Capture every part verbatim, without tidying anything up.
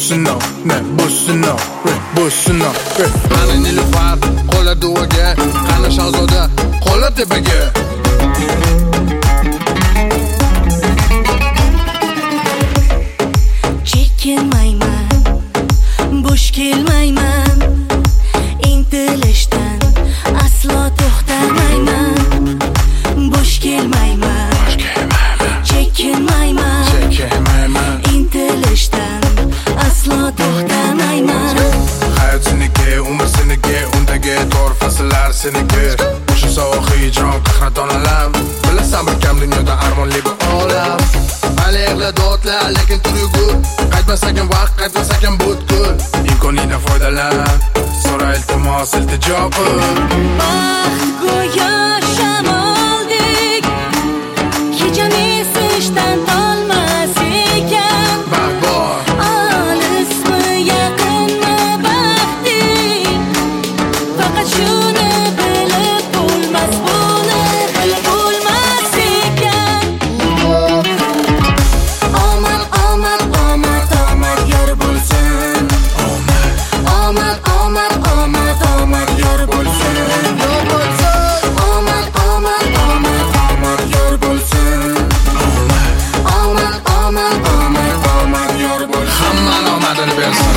sinov, ne bu sinov, bu sinov. Qani Nilufar, qo'llar duoga, qani Shahzoda, qo'llar tepaga. Chekinmayman, bo'sh kelmayman, intilishdan aslo to'xtamayman. Bo'sh kelmayman, chekinmayman, intilishdan aslo to'xtamayman. Hayot seniki, umr seniki, undagi to'rt fasllar seniki. O'sha sovuq hijron qahratonlar, bilasan bir kam dunyoda armonli bu olam. Alayla dotlar, lekin turgur, qaytmasakim vaqt, qaytmasakim butkul. Imkoniyatdan foydalan, so'ra iltimos, iltijo qil. Baxt go'yo shamoldek, kechani esishdan tolmas ekan. Baxt bor, Olismi, yaqinmi baxting, faqat shuni bilib bo'lmas, buni bilib bo'lmas ekan. Omad, omad, omad, omad yor bo'lsin. Omad, omad, omad, omad yor bo'lsin. Omad, omad, omad, omad yor bo'lsin. Omad, omad, omad, omad yor bo'lsin. hammani omadini bersin.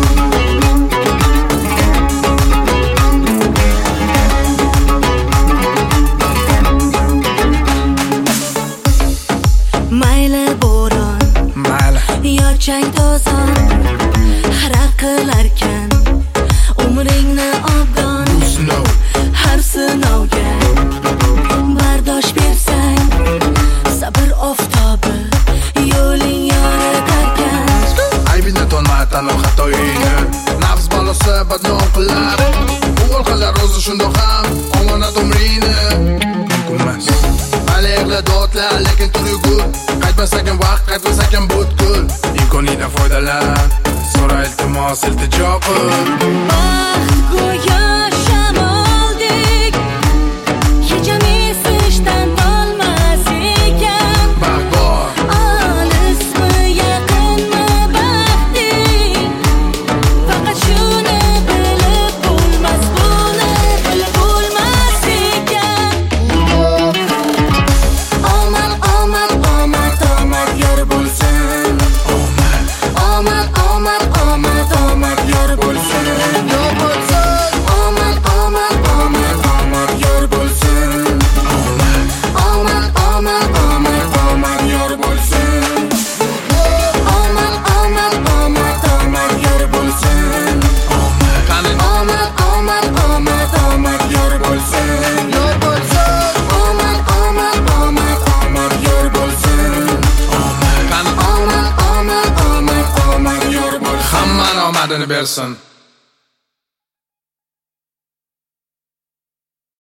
Mayli bo'ron, Mayli, yo chang to'zon, xira qilarkan umringni obdon. sinov, Har sinovga bardosh bersang, sabr oftobi yo'ling yoritarkan. aybini to'nma, tanov xatoyingni. Nafs balosi badnom qilar, o'g'il qilar o'zi shundoq ham omonat umringni. Mumkin emas. Alayla dotlar, lekin turgur, qaytmasakim vaqt, qaytmasakim butkul. Imkoniyatdan foydalan, so'ra iltimos, iltijo qil. Baxt go'yo shamoldek, kechani esishdan tolmas ekan. Baxt bor, Olismi, yaqinmi baxting, faqat shuni bilib bo'lmas, buni bilib bo'lmas ekan. Omad, omad, omad, omad yor bo'lsin. Omad, omad, omad, omad yor bo'lsin. Omad, omad, omad, omad yor bo'lsin. Omad, omad, omad, omad yor bo'lsin. Omad, omad, omad, omad yor bo'lsin. qani Omad, omad, omad, omad yor bo'lsin. Omad, omad, omad, omad yor bo'lsin. qani Omad, omad, omad, omad yor bo'lsin. hammani omadini bersin.